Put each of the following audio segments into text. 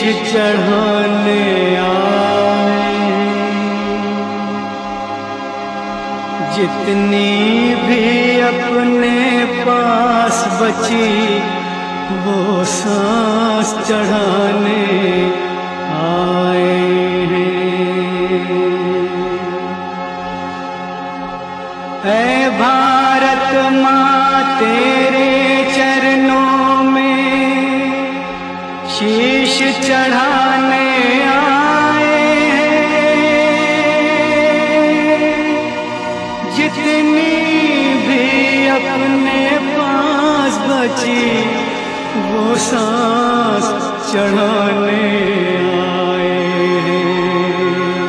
चढ़ाने आए। जितनी भी अपने पास बची वो सांस चढ़ाने आए हैं। ऐ भारत माँ तेरे चरणों में शीश चढ़ाने आए हैं। जितनी भी अपने पास बची वो सांस चढ़ाने आए हैं।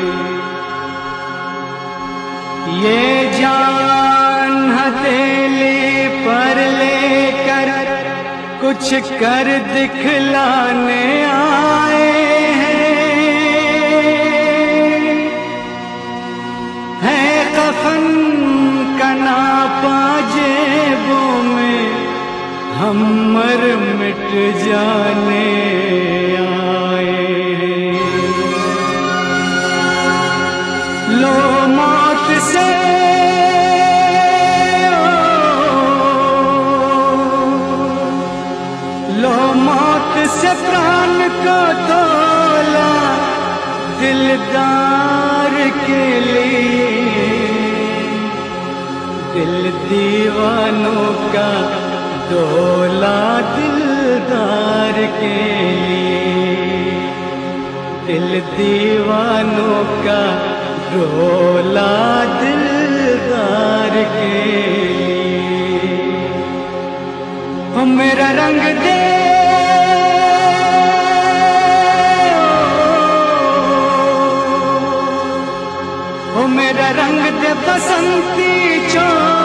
ये जान हथेली पर लेकर कुछ कर दिखलाने आए हैं। कफन का नापा जेबों में हम मर मिट जाने आए हैं। लो मौत से प्राण को तोला दिलदार के लिए। दिल दीवानों का डोला दिलदार के लिए। दिल दीवानों का डोला दिलदार के लिए। ओ मेरा रंग दे मेरा रंग दे बसंती चो